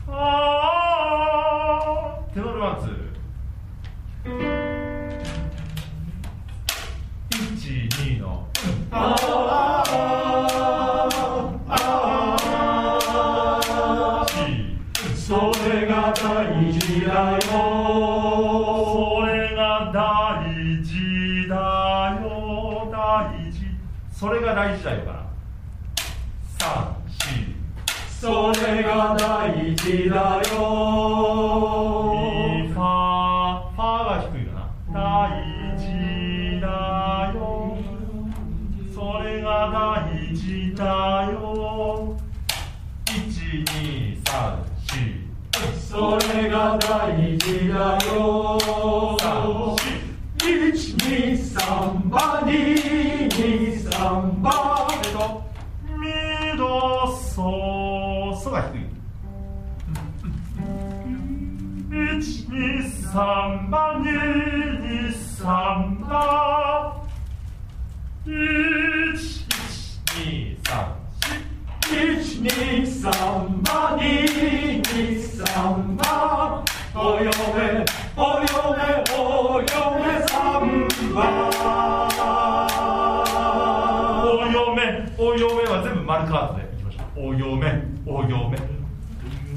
あーテノールワンツー1、2のあそれが大事だよそれが大事だよ大事それが大事だよかな3、4 それが大事だよミファファが低いかな大事だよそれが大事だよ1、2、3、4 それが大事だよ1、2、3番2、2、3番ミドソソが低い1、2、3番2、2、3番1、2、3、 1、2、3番2、2、3番お嫁お嫁お嫁3番お嫁は全部丸カードでいきましょうお嫁